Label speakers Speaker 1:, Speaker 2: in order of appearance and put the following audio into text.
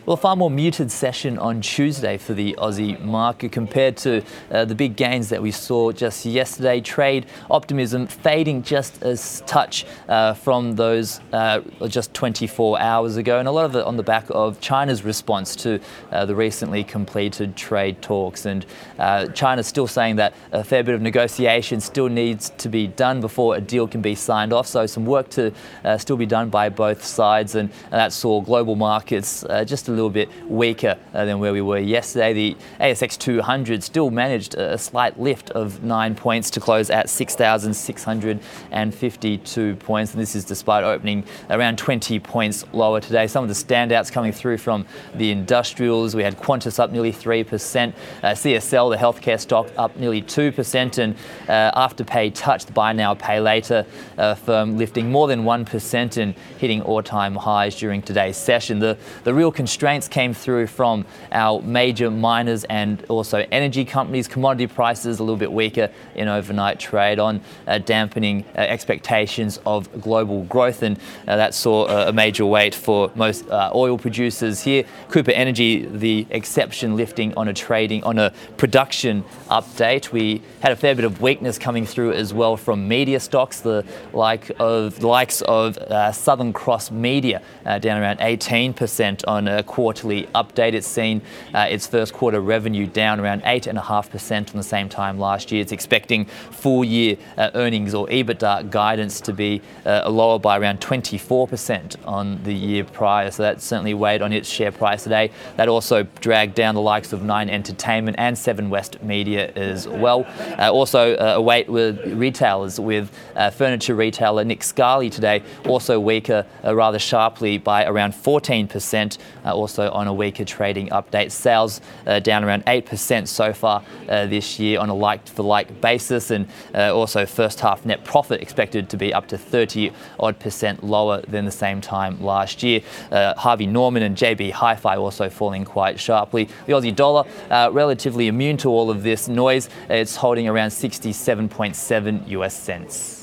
Speaker 1: Well, a far more muted session on Tuesday for the Aussie market compared to the big gains that we saw just yesterday. Trade optimism fading just a touch from those just 24 hours ago, and a lot of it on the back of China's response to the recently completed trade talks. And China's still saying that a fair bit of negotiation still needs to be done before a deal can be signed off. So some work to still be done by both sides, and that saw global markets just a little bit weaker than where we were yesterday. The ASX 200 still managed a slight lift of 9 points to close at 6,652 points, and this is despite opening around 20 points lower today. Some of the standouts coming through from the industrials: we had Qantas up nearly 3%, CSL, the healthcare stock, up nearly 2%, and Afterpay Touch, the buy now pay later firm, lifting more than 1% and hitting all-time highs during today's session. The real constraints came through from our major miners and also energy companies. Commodity prices a little bit weaker in overnight trade on dampening expectations of global growth, and that saw a major weight for most oil producers here. Cooper Energy, the exception, lifting on a production update. We had a fair bit of weakness coming through as well from media stocks, the likes of Southern Cross Media, down around 18% on a quarterly update. It's seen its first quarter revenue down around 8.5% on the same time last year. It's expecting full year earnings or EBITDA guidance to be lower by around 24% on the year prior. So that certainly weighed on its share price today. That also dragged down the likes of Nine Entertainment and Seven West Media as well. Also a weight with retailers, with furniture retailer Nick Scali today also weaker rather sharply by around 14%, also on a weaker trading update. Sales down around 8% so far this year on a like-for-like basis, and also first half net profit expected to be up to 30% lower than the same time last year. Harvey Norman and JB Hi-Fi also falling quite sharply. The Aussie dollar relatively immune to all of this noise. It's holding around 67.7 US cents.